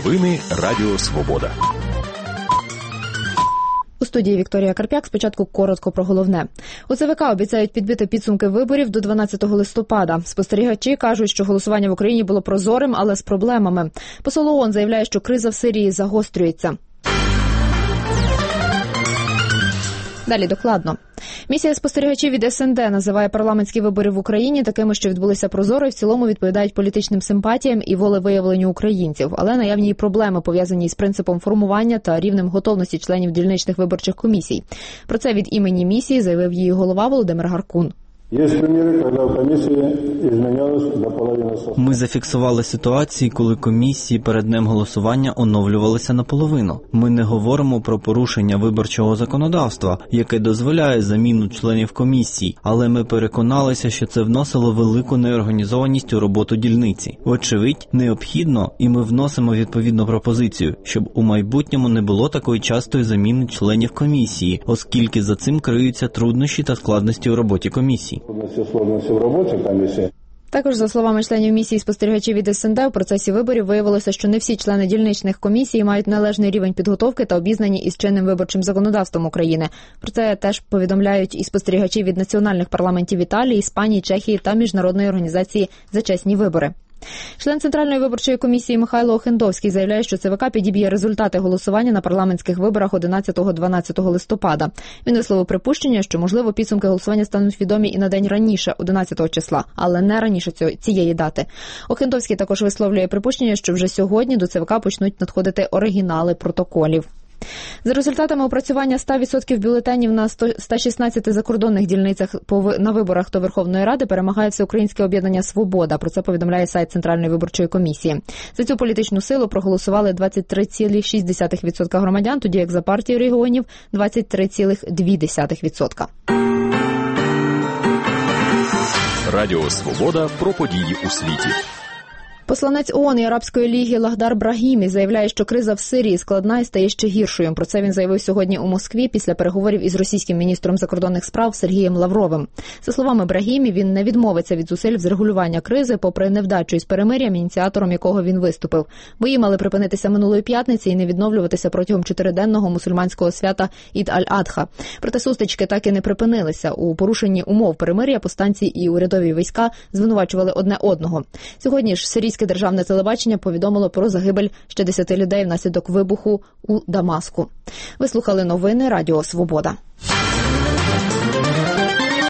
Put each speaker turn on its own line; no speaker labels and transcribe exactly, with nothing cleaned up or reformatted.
Новини Радіо Свобода.
У студії Вікторія Карп'як. Спочатку коротко про головне. У ЦВК обіцяють підбити підсумки виборів до дванадцятого листопада. Спостерігачі кажуть, що голосування в Україні було прозорим, але з проблемами. Посол ООН заявляє, що криза в Сирії загострюється. Далі докладно. Місія спостерігачів від ес ен де називає парламентські вибори в Україні такими, що відбулися прозоро і в цілому відповідають політичним симпатіям і волевиявленню українців. Але наявні проблеми, пов'язані з принципом формування та рівнем готовності членів дільничних виборчих комісій. Про це від імені місії заявив її голова Володимир Гаркун.
Ми зафіксували ситуації, коли комісії перед днем голосування оновлювалися наполовину. Ми не говоримо про порушення виборчого законодавства, яке дозволяє заміну членів комісій, але ми переконалися, що це вносило велику неорганізованість у роботу дільниці. Вочевидь, необхідно, і ми вносимо відповідну пропозицію, щоб у майбутньому не було такої частої заміни членів комісії, оскільки за цим криються труднощі та складності у роботі комісії.
Також, за словами членів місії спостерігачів від ес ен де, в процесі виборів виявилося, що не всі члени дільничних комісій мають належний рівень підготовки та обізнані із чинним виборчим законодавством України. Про це теж повідомляють і спостерігачі від національних парламентів Італії, Іспанії, Чехії та Міжнародної організації «За чесні вибори». Член Центральної виборчої комісії Михайло Охендовський заявляє, що ЦВК підіб'є результати голосування на парламентських виборах одинадцятого-дванадцятого листопада. Він висловив припущення, що, можливо, підсумки голосування стануть відомі і на день раніше, одинадцятого числа, але не раніше цієї дати. Охендовський також висловлює припущення, що вже сьогодні до ЦВК почнуть надходити оригінали протоколів. За результатами опрацювання сто відсотків бюлетенів на ста шістнадцяти закордонних дільницях на виборах до Верховної Ради перемагає Всеукраїнське об'єднання «Свобода». Про це повідомляє сайт Центральної виборчої комісії. За цю політичну силу проголосували двадцять три цілих шість десятих відсотка громадян, тоді як за партію регіонів – двадцять три цілих дві десятих відсотка.
Радіо Свобода про події у світі.
Посланець ООН і Арабської ліги Лахдар Брагімі заявляє, що криза в Сирії складна і стає ще гіршою. Про це він заявив сьогодні у Москві після переговорів із російським міністром закордонних справ Сергієм Лавровим. За словами Брагімі, він не відмовиться від зусиль з регулювання кризи, попри невдачу із перемир'ям, ініціатором якого він виступив. Бої мали припинитися минулої п'ятниці і не відновлюватися протягом чотириденного мусульманського свята Ід Аль-Адха. Проте сутички так і не припинилися. У порушенні умов перемир'я повстанці і урядові війська звинувачували одне одного. Сьогодні ж сирійське державне телебачення повідомило про загибель ще десяти людей внаслідок вибуху у Дамаску. Ви слухали новини Радіо Свобода.